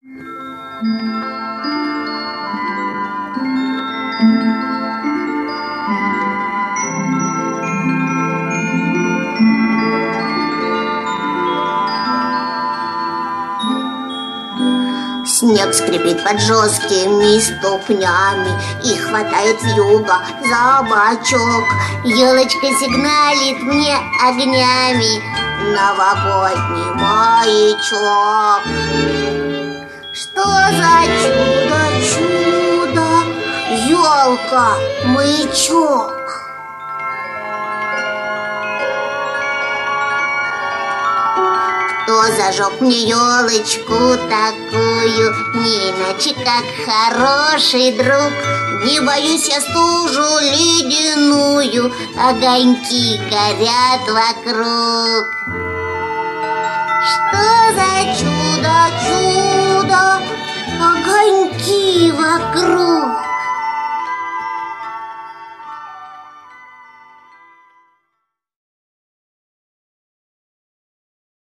Снег скрипит под жесткими ступнями и хватает вьюга за бочок. Елочка сигналит мне огнями, новогодний маячок. Что за чудо, елка, маячок? Кто зажег мне елочку такую, не иначе как хороший друг? Не боюсь я стужу ледяную, огоньки горят вокруг. Что за чудо, огоньки вокруг?